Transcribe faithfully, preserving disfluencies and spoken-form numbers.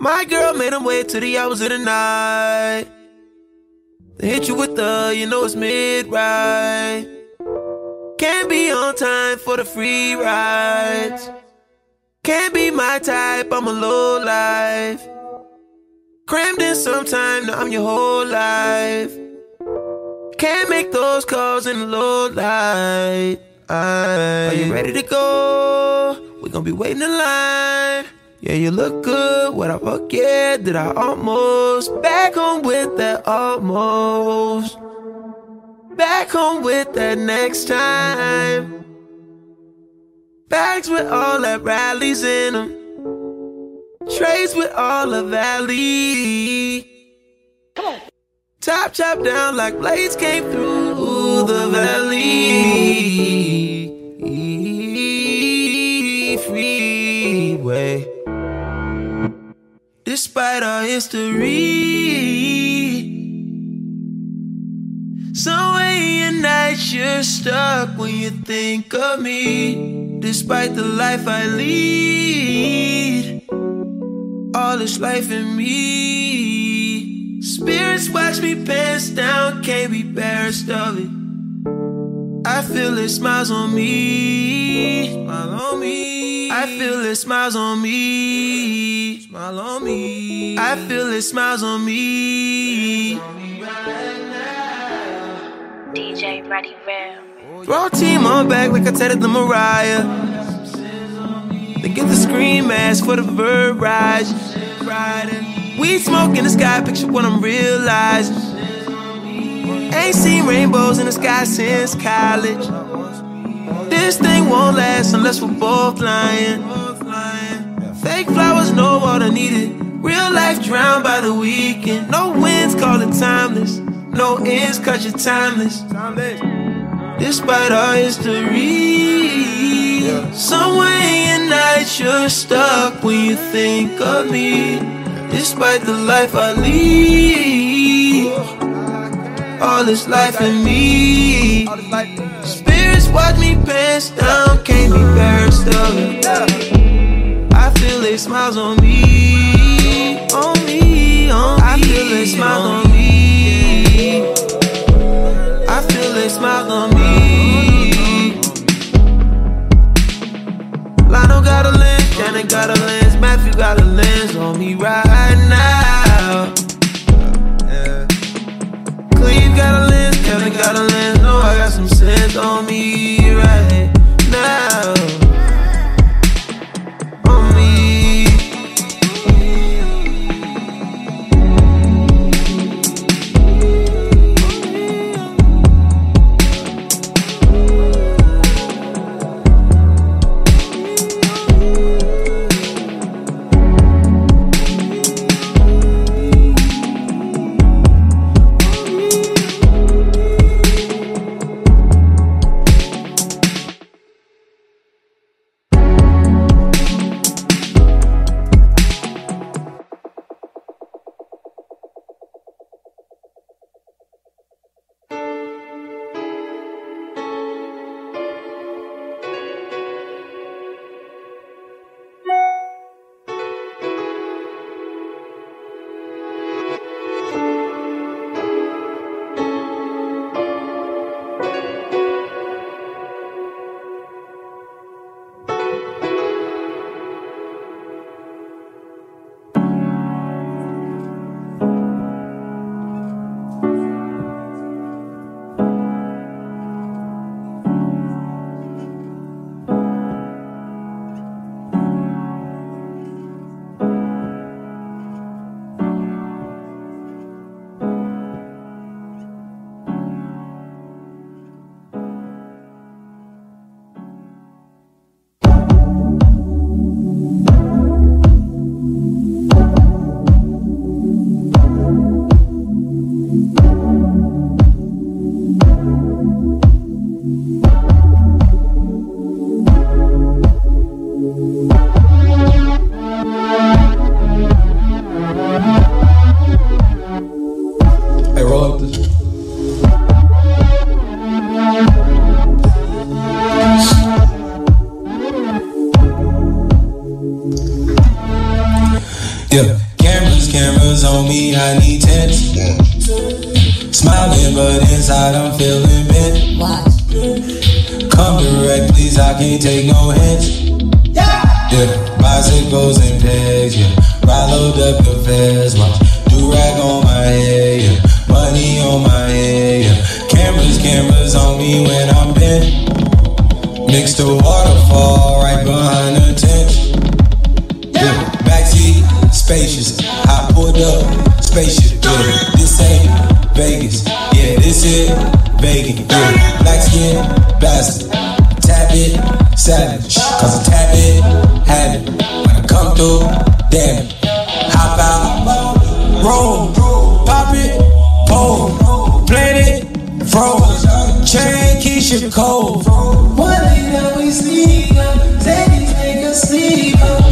My girl made him wait till the hours of the night. They hit you with the, you know it's mid-ride. Can't be on time for the free rides. Can't be my type, I'm a low life. Crammed in sometime, now I'm your whole life. Can't make those calls in the low light. Are you ready to go? We gon' be waiting in line. Yeah, you look good, what I forget, did I almost? Back home with that almost. Back home with that next time. Bags with all that rallies in them. Trays with all the valley. Come on. Top chop down like blades came through the valley. Freeway. Despite our history, somewhere in your night you're stuck when you think of me. Despite the life I lead, all this life in me. Spirits watch me pants down, can't be embarrassed of it. I feel it smiles on me, smile on me. I feel it smiles on me, smile on me. I feel it smiles on me. D J Ready Rare. Throw a team on back like I tatted the Mariah. Then get the scream mask for the verb rise. Weed smoke in the sky, picture what I'm realizing. Ain't seen rainbows in the sky since college. This thing won't last unless we're both lying. Fake flowers, no water needed. Real life drowned by the weekend. No winds, call it timeless. No ends, cause you're timeless. Despite our history, somewhere in your night you're stuck when you think of me. Despite the life I lead, all this life in me. Spirits watch me pants down, can't be embarrassed of it. I feel they smiles on me, on me, on me. I feel they smiles on me. I feel they smiles on me. Lionel got a lens, Janet got a lens, Matthew got a lens on me right now. Yeah. Cleve got a lens, Kevin got a lens. No, I got some sense on me right now. On me. me, I need ten. Smiling, but inside I'm feeling bent. Come direct, please, I can't take no hints. Yeah, bicycles and pegs, yeah. Ride load up the fast, watch. Do-rag on my head, yeah. Money on my head, yeah. Cameras, cameras on me when I'm bent. Next to waterfall, right behind the tent. Yeah, backseat, spacious. I pulled up, spaceship. Yeah, this ain't Vegas. Yeah, this is Vegas. Yeah, black skin, bastard. Tap it, savage. Cause I tap it, have it. When I come through, damn it. Hop out, roll, pop it, pole, plant it, froze. Chain Keisha Cole. One thing that we sleep up, take it, take a sleep up.